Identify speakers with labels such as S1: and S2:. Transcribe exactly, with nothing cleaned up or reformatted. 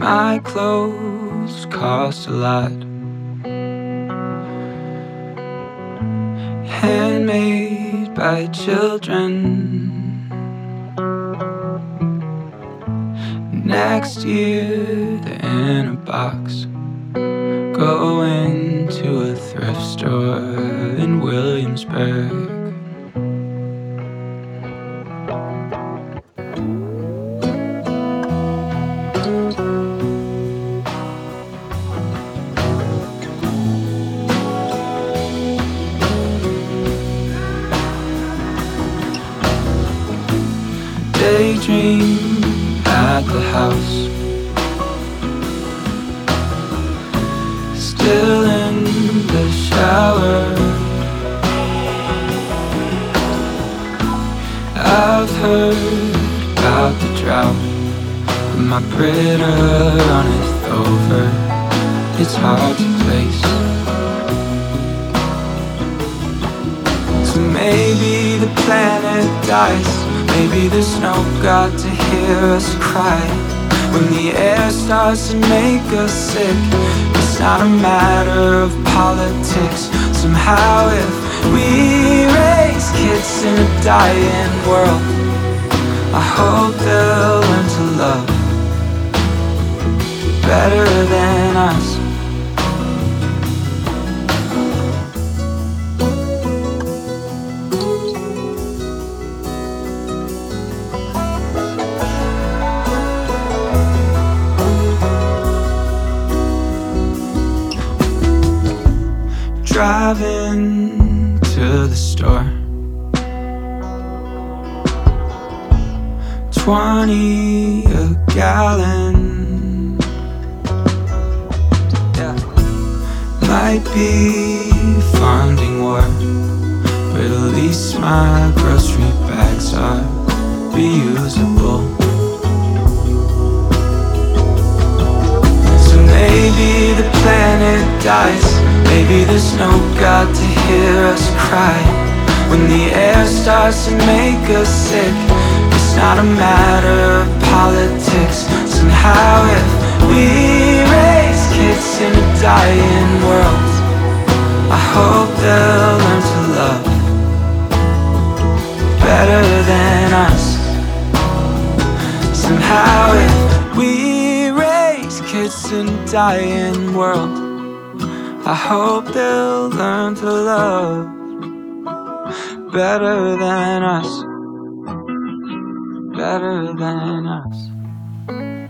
S1: My clothes cost a lot, handmade by children. Next year they're in a box, going to a thrift store in Williamsburg. Daydream at the house, still in the shower. I've heard about the drought, but my printer runneth over. It's hard to place, so maybe the planet dies. Maybe there's no God to hear us cry. When the air starts to make us sick, it's not a matter of politics. Somehow if we raise kids in a dying world, I hope they'll learn to love better than us. Driving to the store, twenty a gallon. Yeah, might be funding war, but at least my grocery bags are reusable. So maybe the planet dies. Maybe there's no God to hear us cry. When the air starts to make us sick, it's not a matter of politics. Somehow if we raise kids in a dying world, I hope they'll learn to love better than us. Somehow if we raise kids in a dying world, I hope they'll learn to love better than us, better than us.